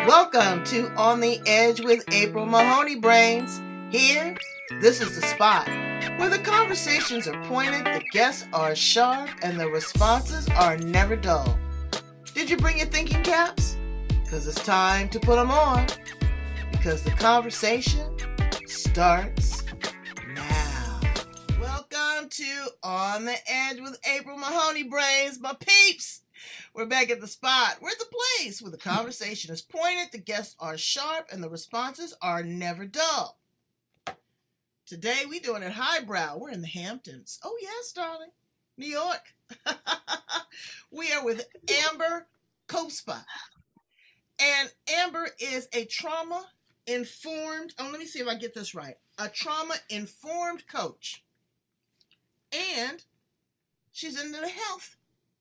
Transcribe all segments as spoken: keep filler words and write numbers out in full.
Welcome to On the Edge with April Mahoney Brains. Here, this is the spot where the conversations are pointed, the guests are sharp, and the responses are never dull. Did you bring your thinking caps? Because it's time to put them on. Because the conversation starts now. Welcome to On the Edge with April Mahoney Brains, my peeps. We're back at the spot. We're the place where the conversation is pointed, the guests are sharp, and the responses are never dull. Today, we're doing it highbrow. We're in the Hamptons. Oh, yes, darling. New York. We are with Amber Kospa. And Amber is a trauma-informed, oh, let me see if I get this right, a trauma-informed coach. And she's into the health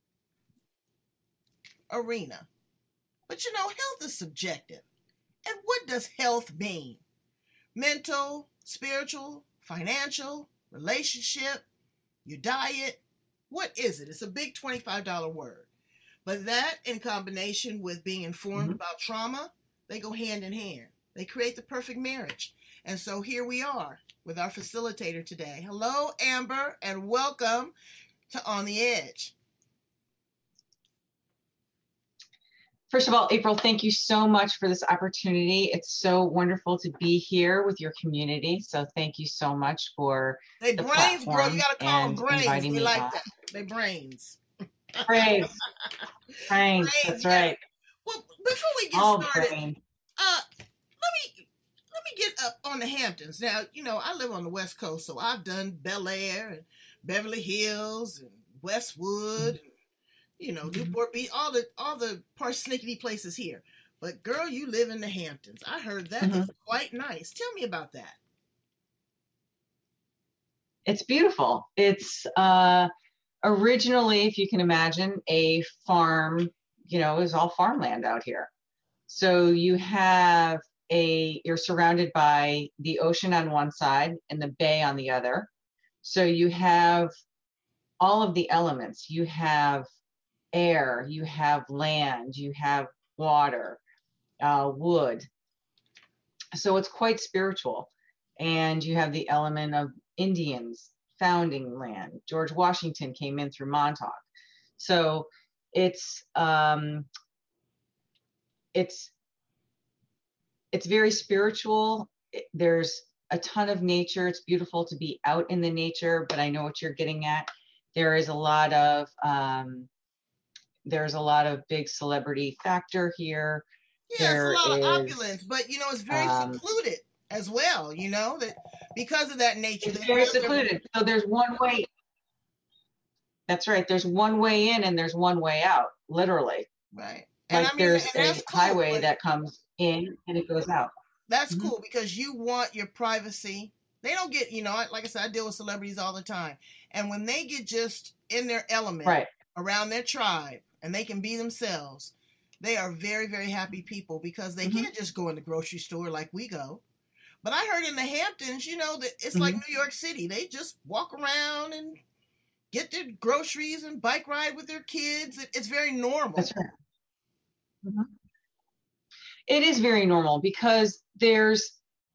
arena. But you know, health is subjective. And what does health mean? Mental, spiritual, financial, relationship, your diet. What is it? It's a big twenty-five dollars word. But that in combination with being informed mm-hmm. about trauma, they go hand in hand. They create the perfect marriage. And so here we are with our facilitator today. Hello, Amber, and welcome to On the Edge. First of all, April, thank you so much for this opportunity. It's so wonderful to be here with your community. So thank you so much for they the brains, girl. You got to call them brains. They me like on. that. They brains. Brains. Brains. That's right. Well, before we get all started, brain. uh, let me let me get up on the Hamptons. Now, you know, I live on the West Coast, so I've done Bel Air and Beverly Hills and Westwood. Mm-hmm. You know, Newport Beach, all the all the persnickety places here. But girl, you live in the Hamptons. I heard that mm-hmm. is quite nice. Tell me about that. It's beautiful. It's uh, originally, if you can imagine, a farm. You know, it was all farmland out here. So you have a you're surrounded by the ocean on one side and the bay on the other. So you have all of the elements. You have air, you have land, you have water, uh, wood. So it's quite spiritual. And you have the element of Indians founding land. George Washington came in through Montauk. So it's um, it's it's very spiritual. There's a ton of nature. It's beautiful to be out in the nature, but I know what you're getting at. There is a lot of um, There's a lot of big celebrity factor here. Yeah, there it's a lot is, of opulence, but you know, it's very um, secluded as well, you know, that because of that nature. It's very secluded. So there's one way. That's right. There's one way in and there's one way out, literally. Right. Like and I mean, there's and a cool, highway that comes in and it goes out. That's mm-hmm. cool because you want your privacy. They don't get, you know, like I said, I deal with celebrities all the time. And when they get just in their element right. around their tribe, and they can be themselves, they are very, very happy people because they mm-hmm. can't just go in the grocery store like we go. But I heard in the Hamptons, you know, that it's mm-hmm. like New York City. They just walk around and get their groceries and bike ride with their kids. It's very normal. That's right. Mm-hmm. It is very normal because there's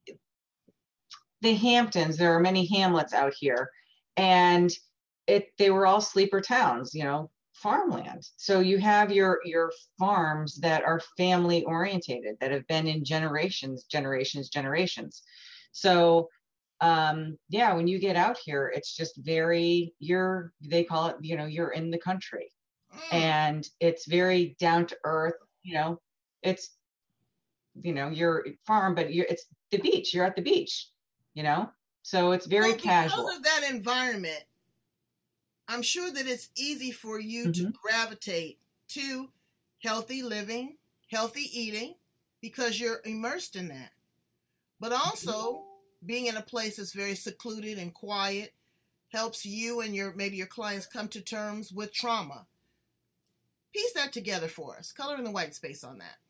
the Hamptons. There are many hamlets out here, and it they were all sleeper towns, you know, farmland. So you have your your farms that are family orientated, that have been in generations, generations, generations. So um, yeah, when you get out here, it's just very, you're, they call it, you know, you're in the country. Mm. And it's very down to earth, you know, it's, you know, you're farm, but you're, it's the beach, you're at the beach, you know? So it's very well, casual. Because of that environment, I'm sure that it's easy for you mm-hmm. to gravitate to healthy living, healthy eating, because you're immersed in that. But also, being in a place that's very secluded and quiet helps you and your maybe your clients come to terms with trauma. Piece that together for us. Color in the white space on that.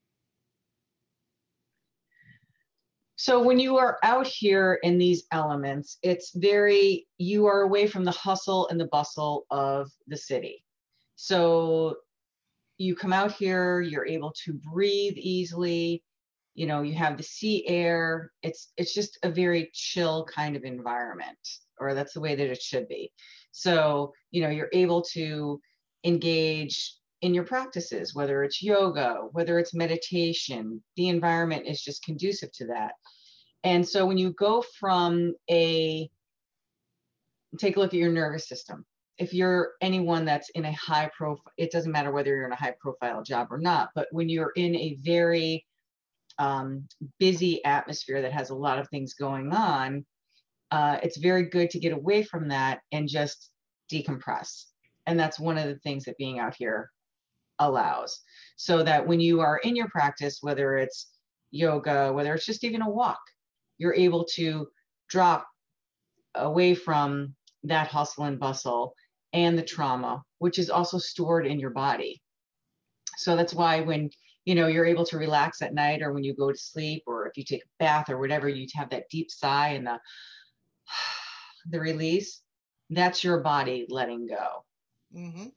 So when you are out here in these elements, it's very, you are away from the hustle and the bustle of the city. So you come out here, you're able to breathe easily. You know, you have the sea air. It's it's just a very chill kind of environment, or that's the way that it should be. So, you know, you're able to engage in your practices, whether it's yoga, whether it's meditation. The environment is just conducive to that. And so when you go from a, take a look at your nervous system. If you're anyone that's in a high profile, it doesn't matter whether you're in a high profile job or not, but when you're in a very um, busy atmosphere that has a lot of things going on, uh, it's very good to get away from that and just decompress. And that's one of the things that being out here allows. So that when you are in your practice, whether it's yoga, whether it's just even a walk, you're able to drop away from that hustle and bustle and the trauma, which is also stored in your body. So that's why when, you know, you're able to relax at night, or when you go to sleep, or if you take a bath or whatever, you have that deep sigh and the, the release, that's your body letting go. Mm-hmm.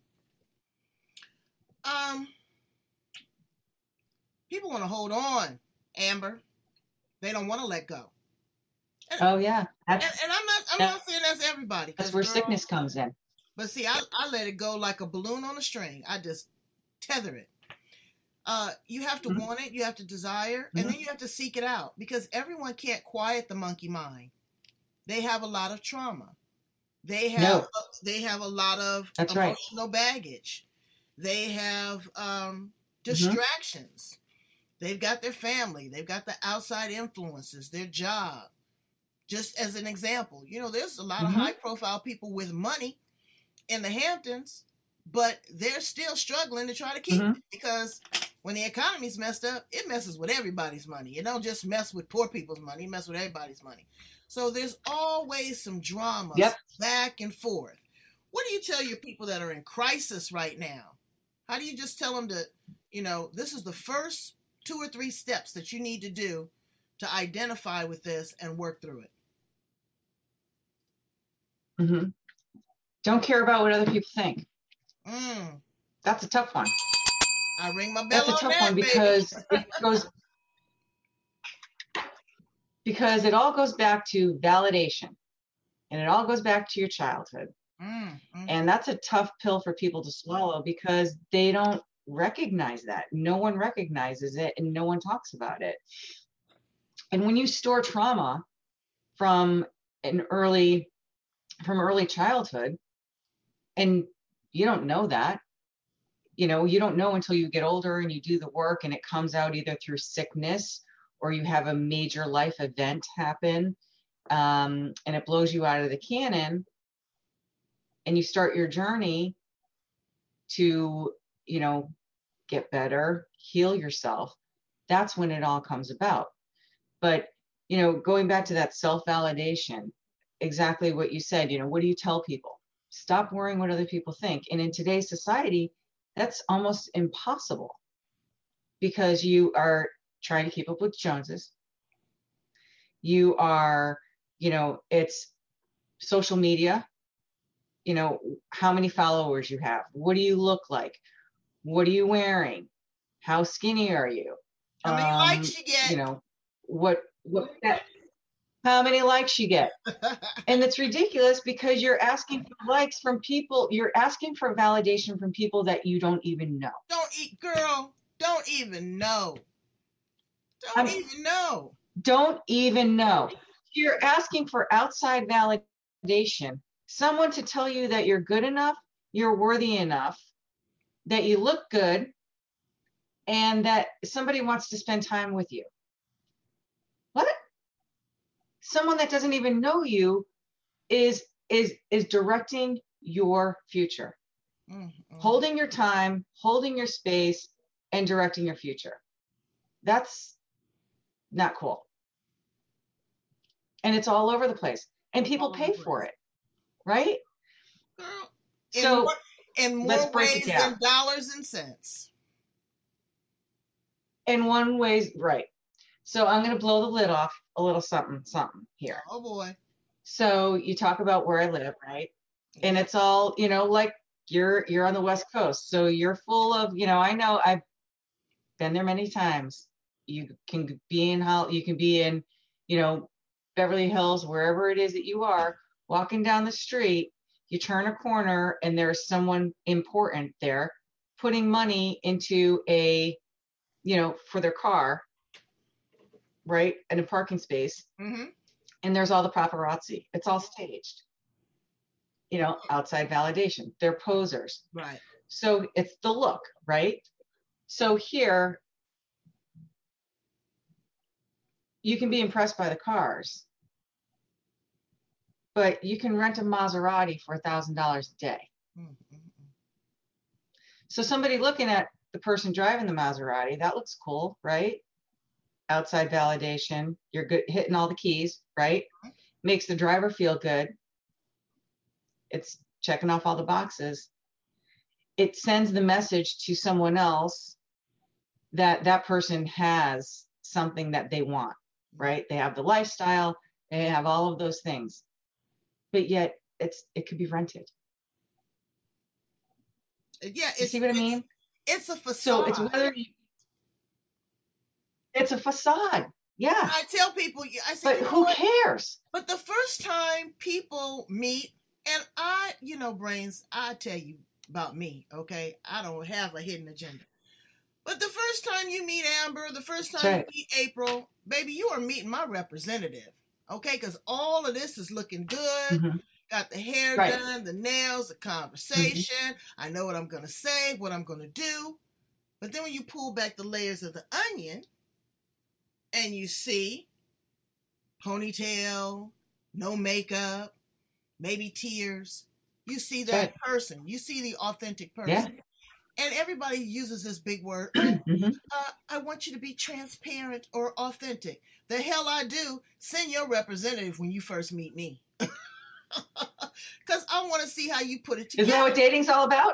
Um, people want to hold on, Amber. They don't want to let go. And, oh yeah, and, and I'm not. I'm not saying that's everybody. That's where girl, sickness comes in. But see, I, I let it go like a balloon on a string. I just tether it. Uh, you have to mm-hmm. want it. You have to desire, mm-hmm. and then you have to seek it out, because everyone can't quiet the monkey mind. They have a lot of trauma. They have. No. Uh, they have a lot of that's emotional right. baggage. They have um, distractions. Mm-hmm. They've got their family. They've got the outside influences, their job. Just as an example, you know, there's a lot mm-hmm. of high profile people with money in the Hamptons, but they're still struggling to try to keep mm-hmm. it, because when the economy's messed up, it messes with everybody's money. It don't just mess with poor people's money, it messes with everybody's money. So there's always some drama yep. back and forth. What do you tell your people that are in crisis right now? How do you just tell them to, you know, this is the first two or three steps that you need to do to identify with this and work through it? Mm-hmm. Don't care about what other people think. Mm. That's a tough one. I ring my bell. That's a tough that, one because it goes because it all goes back to validation, and it all goes back to your childhood. Mm. Mm. And that's a tough pill for people to swallow, because they don't recognize that. No one recognizes it, and no one talks about it. And when you store trauma from an early from early childhood, and you don't know that, you know, you don't know until you get older and you do the work, and it comes out either through sickness, or you have a major life event happen, um, and it blows you out of the cannon, and you start your journey to, you know, get better, heal yourself. That's when it all comes about. But, you know, going back to that self-validation, exactly what you said, you know, what do you tell people? Stop worrying what other people think. And in today's society, that's almost impossible, because you are trying to keep up with Joneses. You are, you know, it's social media, you know, how many followers you have, what do you look like, what are you wearing, how skinny are you, how many um, likes you get, you know, what, what, that, how many likes you get. And it's ridiculous, because you're asking for likes from people, you're asking for validation from people that you don't even know. Don't eat, girl, don't even know. Don't I'm, even know. Don't even know. You're asking for outside validation, someone to tell you that you're good enough, you're worthy enough, that you look good, and that somebody wants to spend time with you. What? Someone that doesn't even know you is is is directing your future, mm-hmm. holding your time, holding your space, and directing your future. That's not cool. And it's all over the place, and people pay for it, right? Girl, in so more, in more ways than dollars and cents. In one way, right. So I'm going to blow the lid off a little something, something here. Oh boy. So you talk about where I live, right? And it's all, you know, like you're you're on the West Coast, so you're full of, you know, I know I've been there many times. You can be in how you can be in, you know, Beverly Hills, wherever it is that you are, walking down the street, you turn a corner and there's someone important there putting money into a, you know, for their car, right, in a parking space. Mm-hmm. And there's all the paparazzi. It's all staged. You know, outside validation. They're posers. Right. So it's the look, right? So here, you can be impressed by the cars, but you can rent a Maserati for a thousand dollars a day. Mm-hmm. So somebody looking at the person driving the Maserati, that looks cool, right? Outside validation. You're good, hitting all the keys, right? Makes the driver feel good. It's checking off all the boxes. It sends the message to someone else that that person has something that they want, right? They have the lifestyle, they have all of those things, but yet it's it could be rented. Yeah, you it's, see what I mean? It's a facade. So it's whether you, it's a facade. Yeah. I tell people, I say, but who cares? But the first time people meet, and I, you know, Brains, I tell you about me, okay? I don't have a hidden agenda. But the first time you meet Amber, the first time right. you meet April, baby, you are meeting my representative, okay? Because all of this is looking good. Mm-hmm. Got the hair right. done, the nails, the conversation. Mm-hmm. I know what I'm going to say, what I'm going to do. But then when you pull back the layers of the onion and you see ponytail, no makeup, maybe tears, you see that right. person. You see the authentic person. Yeah. And everybody uses this big word. Mm-hmm. uh, I want you to be transparent or authentic. The hell I do. Send your representative when you first meet me. Because I want to see how you put it together. Isn't that what dating's all about?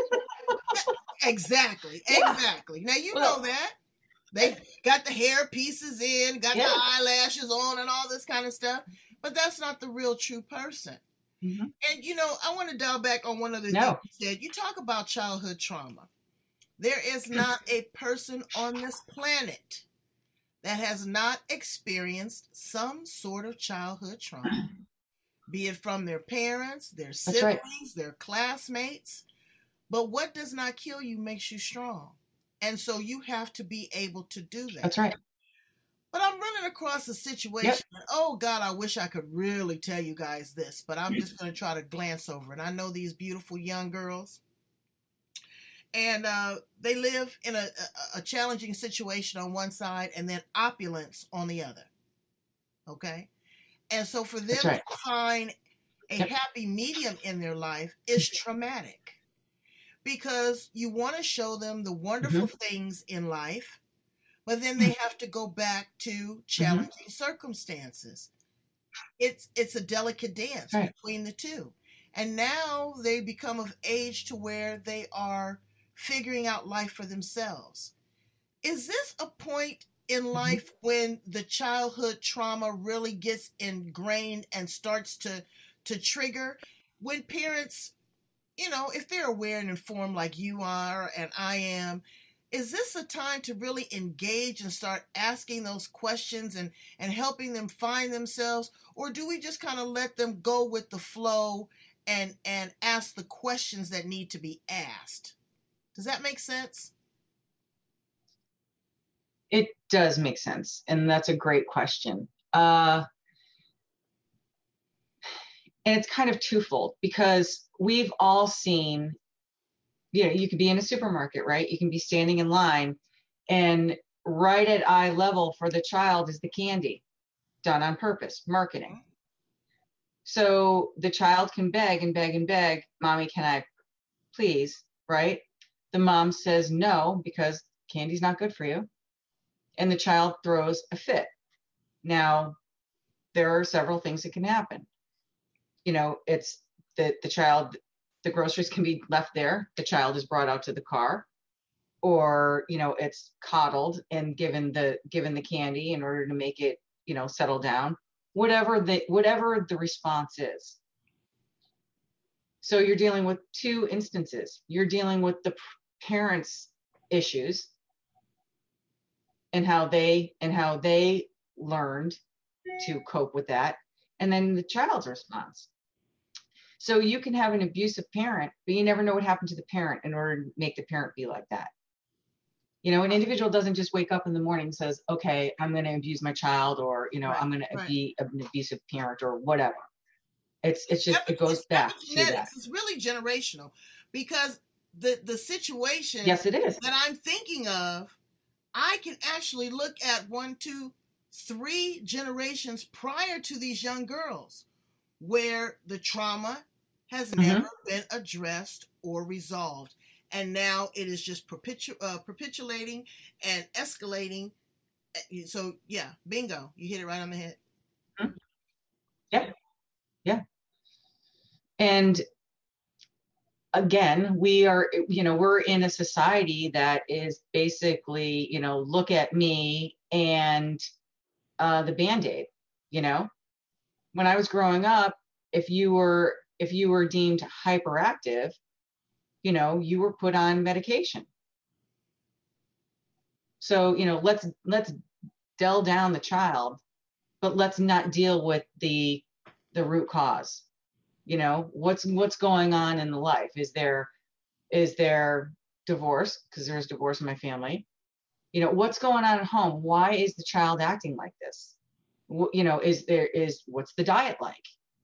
Exactly. Yeah. Exactly. Now, you well, know that. They got the hair pieces in, got yeah. the eyelashes on and all this kind of stuff. But that's not the real true person. Mm-hmm. And, you know, I want to dial back on one other no. thing you said. You talk about childhood trauma. There is not a person on this planet that has not experienced some sort of childhood trauma, be it from their parents, their siblings, right. their classmates. But what does not kill you makes you strong. And so you have to be able to do that. That's right. But I'm running across a situation. Yep. Oh, God, I wish I could really tell you guys this, but I'm just going to try to glance over it. I know these beautiful young girls, and uh, they live in a, a, a challenging situation on one side and then opulence on the other. Okay? And so for them right. to find a yep. happy medium in their life is traumatic because you want to show them the wonderful mm-hmm. things in life. But then they have to go back to challenging mm-hmm. circumstances. It's it's a delicate dance right. between the two. And now they become of age to where they are figuring out life for themselves. Is this a point in life mm-hmm. when the childhood trauma really gets ingrained and starts to, to trigger? When parents, you know, if they're aware and informed like you are and I am, is this a time to really engage and start asking those questions and, and helping them find themselves? Or do we just kind of let them go with the flow and, and ask the questions that need to be asked? Does that make sense? It does make sense. And that's a great question. Uh, and it's kind of twofold because we've all seen, you know, you could be in a supermarket, right? You can be standing in line and right at eye level for the child is the candy done on purpose, marketing. So the child can beg and beg and beg, Mommy, can I please, right? The mom says no, because candy's not good for you. And the child throws a fit. Now, there are several things that can happen. You know, it's that the child, the groceries can be left there. The child is brought out to the car, or, you know, it's coddled and given the, given the candy in order to make it, you know, settle down, whatever the, whatever the response is. So you're dealing with two instances. You're dealing with the parents' issues and how they and how they learned to cope with that, and then the child's response. So you can have an abusive parent, but you never know what happened to the parent in order to make the parent be like that. You know, an individual doesn't just wake up in the morning and says, okay, I'm going to abuse my child, or, you know, right, I'm going right. to be an abusive parent or whatever. It's it's just, it goes back to that. It's really generational, because the, the situation yes, it is. that I'm thinking of, I can actually look at one, two, three generations prior to these young girls where the trauma has mm-hmm. never been addressed or resolved. And now it is just perpetu- uh, perpetuating and escalating. So, yeah, bingo. You hit it right on the head. Mm-hmm. Yeah. Yeah. And again, we are, you know, we're in a society that is basically, you know, look at me and uh, the Band-Aid, you know. When I was growing up, if you were if you were deemed hyperactive, you know, you were put on medication. So, you know, let's let's dull down the child, but let's not deal with the the root cause. You know, what's what's going on in the life? Is there is there divorce? Because there's divorce in my family. You know, what's going on at home? Why is the child acting like this? You know, is there is what's the diet like?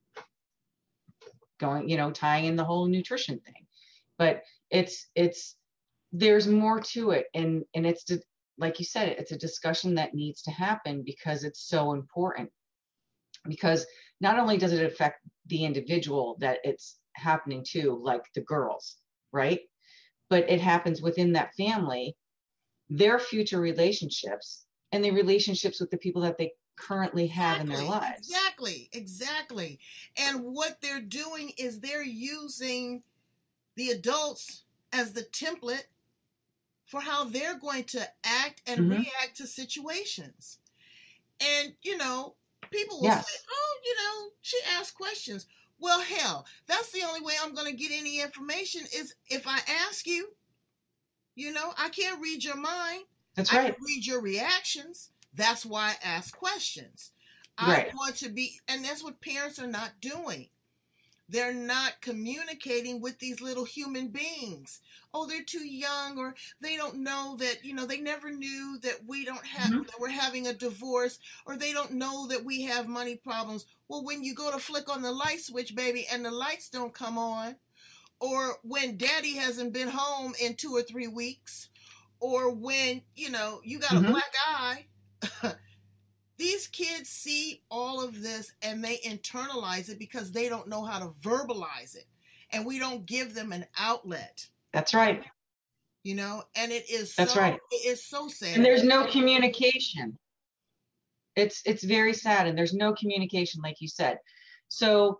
Going, you know, tying in the whole nutrition thing. But it's it's there's more to it, and and it's like you said, it's a discussion that needs to happen because it's so important. Because not only does it affect the individual that it's happening to, like the girls, right? But it happens within that family, their future relationships, and the relationships with the people that they currently have exactly, in their lives. Exactly, exactly. And what they're doing is they're using the adults as the template for how they're going to act and mm-hmm. react to situations. And, you know, people will yes. say, oh, you know, she asked questions. Well, hell, that's the only way I'm going to get any information is if I ask you. You know, I can't read your mind. That's I right. can read your reactions. That's why I ask questions. Right. I want to be, and that's what parents are not doing. They're not communicating with these little human beings. Oh, they're too young, or they don't know that, you know, they never knew that we don't have, mm-hmm. that we're having a divorce, or they don't know that we have money problems. Well, when you go to flick on the light switch, baby, and the lights don't come on, or when daddy hasn't been home in two or three weeks, or when, you know, you got mm-hmm. a black eye, these kids see all of this and they internalize it because they don't know how to verbalize it. And we don't give them an outlet. That's right. You know, and it is That's so, right. It is so sad. And there's no communication. It's it's very sad, and there's no communication, like you said. So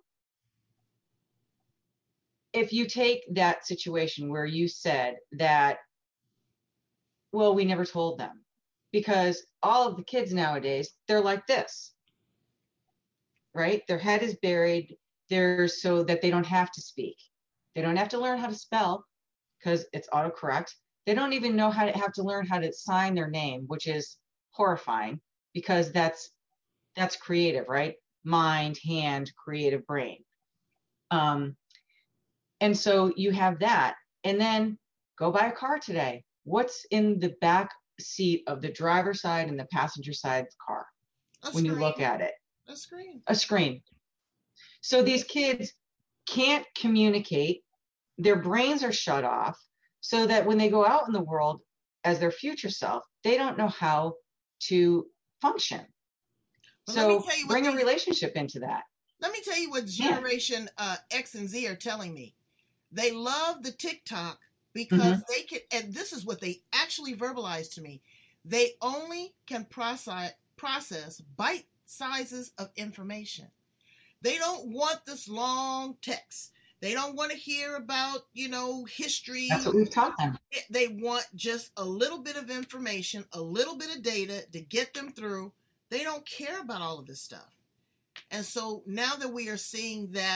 if you take that situation where you said that, well, we never told them, because all of the kids nowadays, they're like this, right? Their head is buried there so that they don't have to speak. They don't have to learn how to spell because it's autocorrect. They don't even know how to have to learn how to sign their name, which is horrifying because that's that's creative, right? Mind, hand, creative brain. Um, and so you have that. And then go buy a car today. What's in the back seat of the driver's side and the passenger side of the car a when screen. You look at it? A screen. A screen. So these kids can't communicate. Their brains are shut off so that when they go out in the world as their future self, they don't know how to function. Well, so bring these, a relationship into that. Let me tell you what Generation yeah. uh, X and Z are telling me. They love the TikTok because mm-hmm. they can, and this is what they actually verbalize to me. They only can process, process bite sizes of information. They don't want this long text. They don't want to hear about, you know, history. That's what we've taught them. They want just a little bit of information, a little bit of data to get them through. They don't care about all of this stuff. And so now that we are seeing that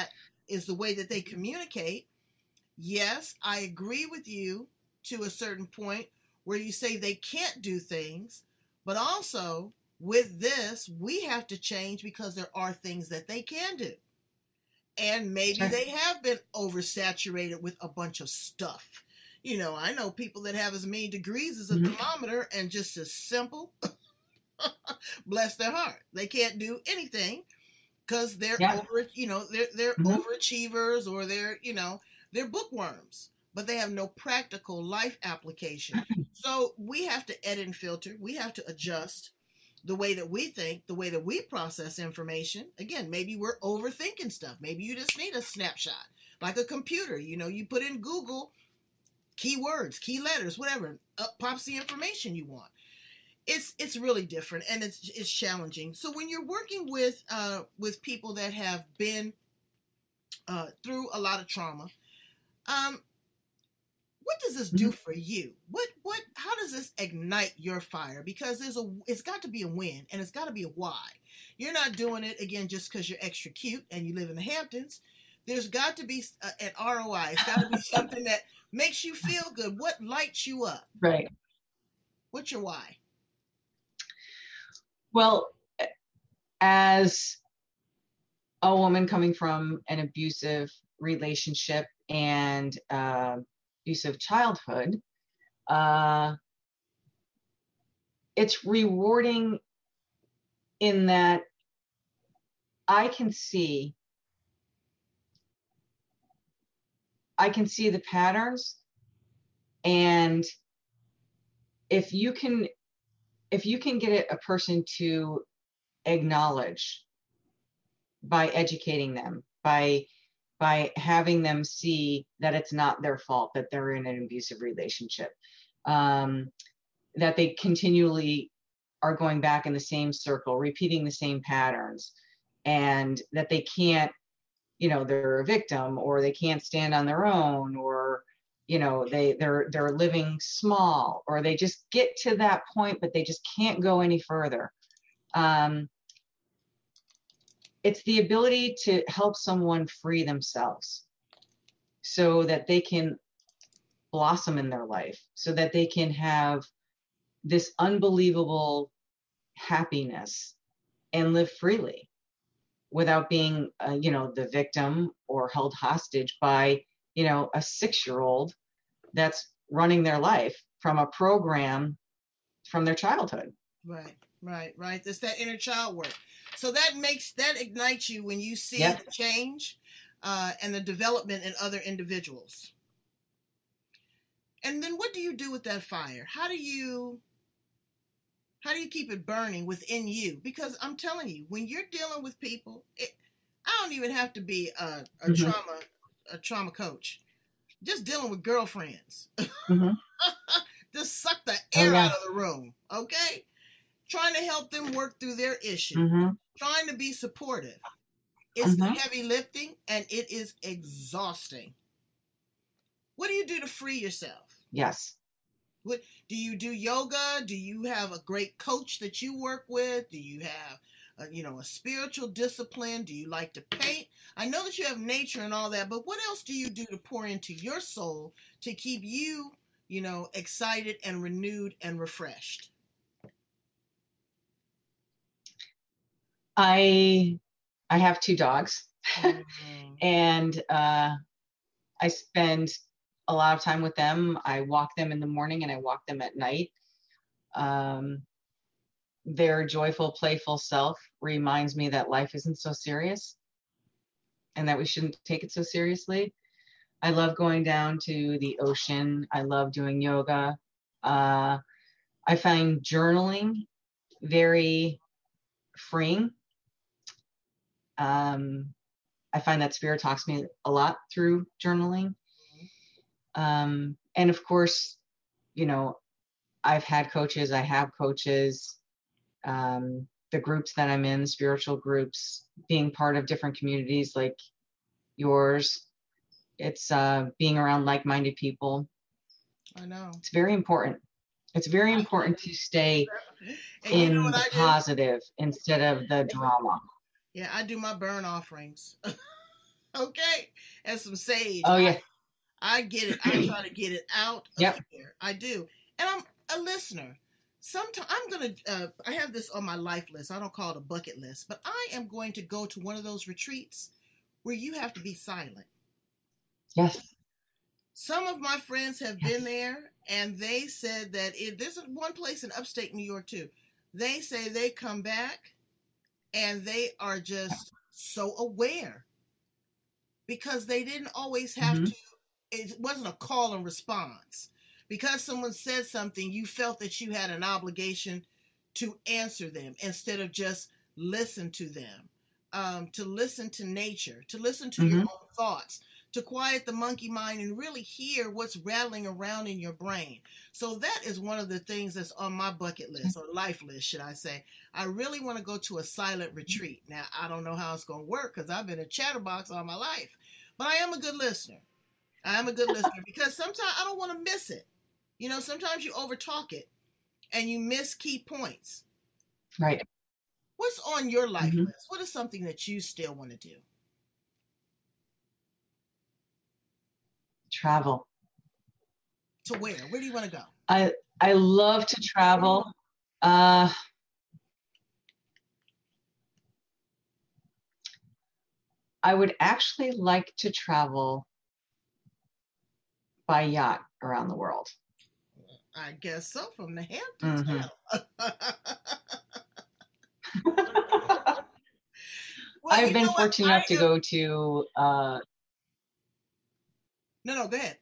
is the way that they communicate. Yes, I agree with you to a certain point where you say they can't do things, but also with this, we have to change because there are things that they can do. And maybe Sure. they have been oversaturated with a bunch of stuff. You know, I know people that have as many degrees as a Mhm. thermometer and just as simple, bless their heart. They can't do anything because they're Yeah. over, you know, they're they're Mhm. overachievers, or they're, you know, they're bookworms, but they have no practical life application. So we have to edit and filter. We have to adjust the way that we think, the way that we process information. Again, maybe we're overthinking stuff. Maybe you just need a snapshot, like a computer. You know, you put in Google keywords, key letters, whatever, up pops the information you want. It's it's really different, and it's it's challenging. So when you're working with uh, with people that have been uh, through a lot of trauma, um, what does this do for you? What what how does this ignite your fire? Because there's a it's got to be a win, and it's got to be a why. You're not doing it again just because you're extra cute and you live in the Hamptons. There's got to be a, an R O I. It's got to be something that makes you feel good. What lights you up? Right. What's your why? Well, as a woman coming from an abusive relationship and uh, abusive childhood, uh, it's rewarding in that I can see, I can see the patterns, and if you can, if you can get a person to acknowledge by educating them, by by having them see that it's not their fault that they're in an abusive relationship, um, that they continually are going back in the same circle, repeating the same patterns, and that they can't, you know, they're a victim, or they can't stand on their own, or, you know, they they're they're living small, or they just get to that point, but they just can't go any further. Um, it's the ability to help someone free themselves so that they can blossom in their life, so that they can have this unbelievable happiness and live freely without being, uh, you know, the victim or held hostage by, you know, a six-year-old that's running their life from a program from their childhood. Right, right, right. It's that inner child work. So that makes, that ignites you when you see Yep. the change uh, and the development in other individuals. And then what do you do with that fire? How do you, how do you keep it burning within you? Because I'm telling you, when you're dealing with people, it, I don't even have to be a, a Mhm. trauma, a trauma coach. Just dealing with girlfriends. Mhm. Just suck the Oh, air yeah. out of the room, okay? Trying to help them work through their issue. Mhm. Trying to be supportive. It's the Mhm. heavy lifting, and it is exhausting. What do you do to free yourself? Yes. What do you do? Yoga? Do you have a great coach that you work with? Do you have a, you know, a spiritual discipline? Do you like to paint? I know that you have nature and all that, but what else do you do to pour into your soul to keep you, you know, excited and renewed and refreshed? I I have two dogs. Mm. And uh, I spend a lot of time with them. I walk them in the morning and I walk them at night. Um, their joyful, playful self reminds me that life isn't so serious and that we shouldn't take it so seriously. I love going down to the ocean. I love doing yoga. Uh, I find journaling very freeing. Um, I find that spirit talks to me a lot through journaling. Um, and of course, you know, I've had coaches, I have coaches, um, the groups that I'm in, spiritual groups, being part of different communities like yours. It's uh, being around like-minded people. I know. It's very important. It's very important to stay And you know in what the I do? positive instead of the drama. Yeah, I do my burn offerings. Okay, and some sage. Oh yeah. I, I get it. I try to get it out of Yep. here. I do, and I'm a listener. Sometimes I'm gonna. Uh, I have this on my life list. I don't call it a bucket list, but I am going to go to one of those retreats where you have to be silent. Yes. Some of my friends have yes. been there, and they said that it, there's one place in upstate New York too. They say they come back, and they are just so aware because they didn't always have mm-hmm. to. It wasn't a call and response. Because someone said something, you felt that you had an obligation to answer them instead of just listen to them, um, to listen to nature, to listen to mm-hmm. your own thoughts, to quiet the monkey mind and really hear what's rattling around in your brain. So that is one of the things that's on my bucket list, or life list, should I say. I really want to go to a silent retreat. Now, I don't know how it's going to work because I've been a chatterbox all my life, but I am a good listener. I am a good listener because sometimes I don't want to miss it. You know, sometimes you overtalk it and you miss key points. Right. What's on your life mm-hmm. list? What is something that you still want to do? Travel. To where? Where do you want to go? I I love to travel. Uh, I would actually like to travel by yacht around the world. I guess so, from the Hamptons. Mm-hmm. Well, I've been fortunate enough to am... go to. Uh... No, no, go ahead.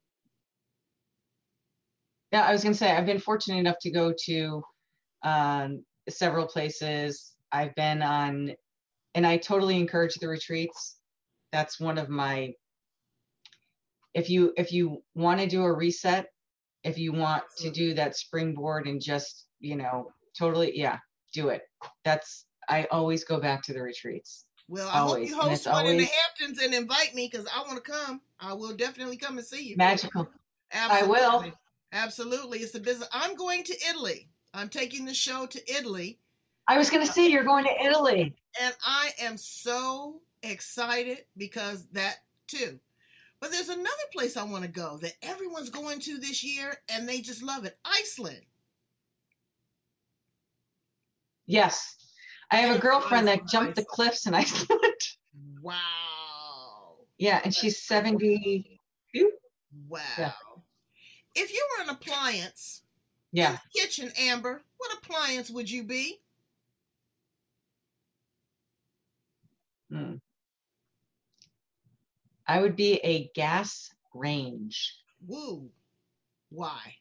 Yeah, I was going to say I've been fortunate enough to go to um, several places. I've been on, and I totally encourage the retreats. That's one of my. If you if you want to do a reset. If you want to do that springboard and just, you know, totally, yeah, do it. That's, I always go back to the retreats. Well, I always. hope you host one in the Hamptons and invite me because I want to come. I will definitely come and see you. Magical. Absolutely. I will. Absolutely. It's the business. I'm going to Italy. I'm taking the show to Italy. I was going to say, you're going to Italy. And I am so excited because that too. But there's another place I want to go that everyone's going to this year, and they just love it. Iceland. Yes. I have a girlfriend that jumped the cliffs in Iceland. Wow. Yeah, and she's seventy-two. Wow. Yeah. If you were an appliance yeah. in the kitchen, Amber, what appliance would you be? Hmm. I would be a gas range. Woo. Why?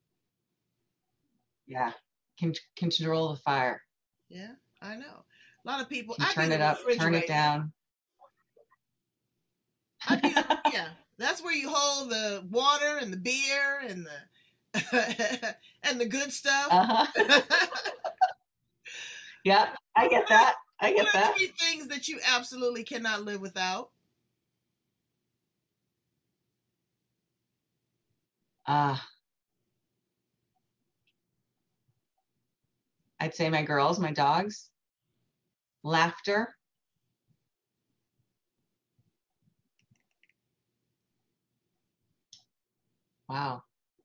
Yeah. Can control the fire. Yeah, I know. A lot of people. I turn it up, turn it down. I be the, yeah, that's where you hold the water and the beer and the and the good stuff. Uh-huh. Yeah, I get that. I get what that. Are three things that you absolutely cannot live without. Uh, I'd say my girls, my dogs, laughter, wow.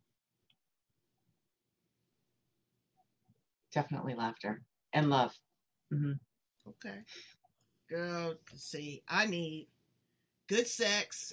Definitely laughter and love. Mm-hmm. Okay. Girl, see, I need good sex.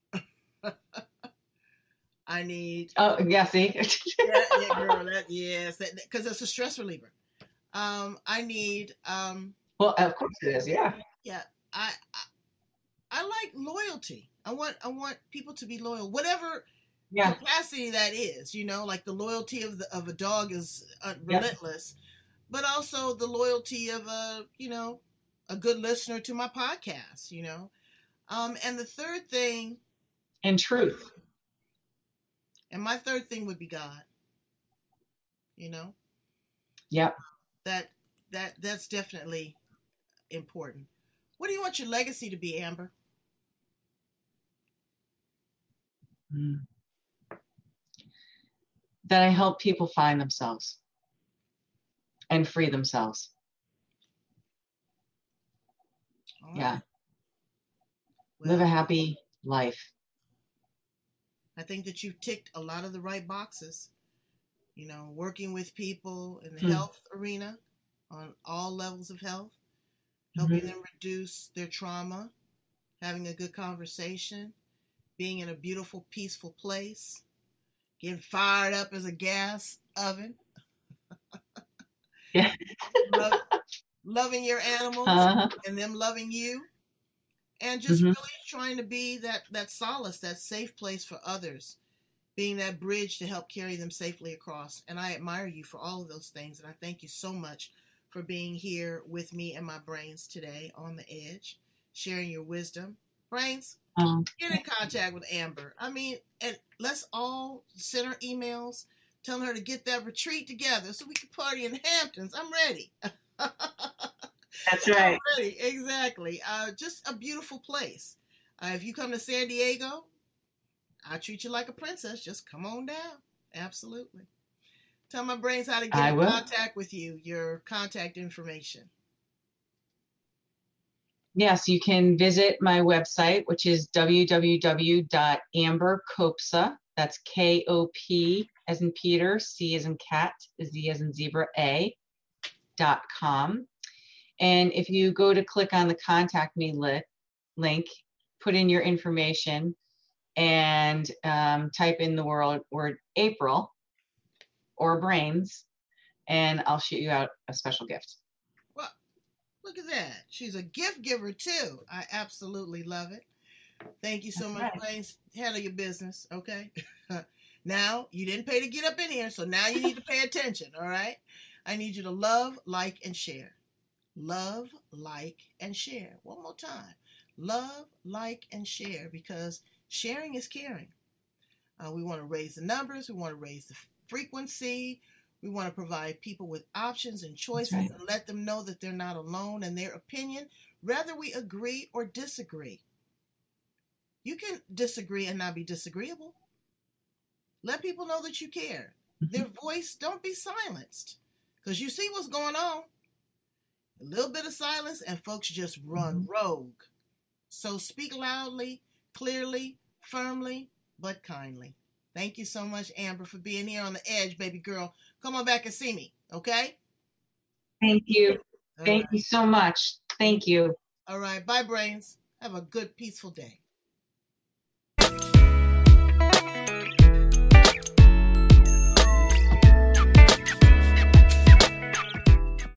I need. Oh, yeah, see? yeah, yeah, girl, that, yes, because it's a stress reliever. Um, I need. Um, well, of course it is, yeah. Yeah, I, I, I like loyalty. I want, I want people to be loyal, whatever yeah. capacity that is. You know, like the loyalty of the of a dog is uh, relentless, yeah. but also the loyalty of a, you know, a good listener to my podcast. You know, um, and the third thing. And truth. And my third thing would be God. You know? Yep. That that that's definitely important. What do you want your legacy to be, Amber? Mm. That I help people find themselves and free themselves. All right. Yeah. Well, live a happy life. I think that you've ticked a lot of the right boxes. You know, working with people in the Hmm. health arena on all levels of health, helping Mm-hmm. them reduce their trauma, having a good conversation, being in a beautiful, peaceful place, getting fired up as a gas oven. Yeah. Love, loving your animals Uh-huh. and them loving you. And just Mm-hmm. really trying to be that, that solace, that safe place for others, being that bridge to help carry them safely across. And I admire you for all of those things. And I thank you so much for being here with me and my brains today on the edge, sharing your wisdom. Brains, Um, get in contact with Amber. I mean, and let's all send her emails telling her to get that retreat together so we can party in Hamptons. I'm ready. That's right. I'm ready. Exactly. Uh, just a beautiful place. Uh, if you come to San Diego, I'll treat you like a princess. Just come on down. Absolutely. Tell my brains how to get I in will. contact with you, your contact information. Yes, you can visit my website, which is w w w dot amber kopsa, that's K O P as in Peter, C as in cat, Z as in zebra, A, dot com. And if you go to click on the contact me li- link, put in your information and um, type in the word, word April or brains, and I'll shoot you out a special gift. Well, look at that. She's a gift giver too. I absolutely love it. Thank you so That's much, right. Brains. Handle your business, okay? Now, you didn't pay to get up in here, so now you need to pay attention, all right? I need you to love, like, and share. Love, like, and share. One more time. Love, like, and share, because sharing is caring. Uh, we want to raise the numbers. We want to raise the frequency. We want to provide people with options and choices right. and let them know that they're not alone in their opinion, whether we agree or disagree. You can disagree and not be disagreeable. Let people know that you care. Their voice, don't be silenced, because you see what's going on. A little bit of silence and folks just run rogue. So speak loudly, clearly, firmly, but kindly. Thank you so much, Amber, for being here on the edge, baby girl. Come on back and see me, okay? Thank you. All Thank right. you so much. Thank you. All right. Bye, brains. Have a good, peaceful day.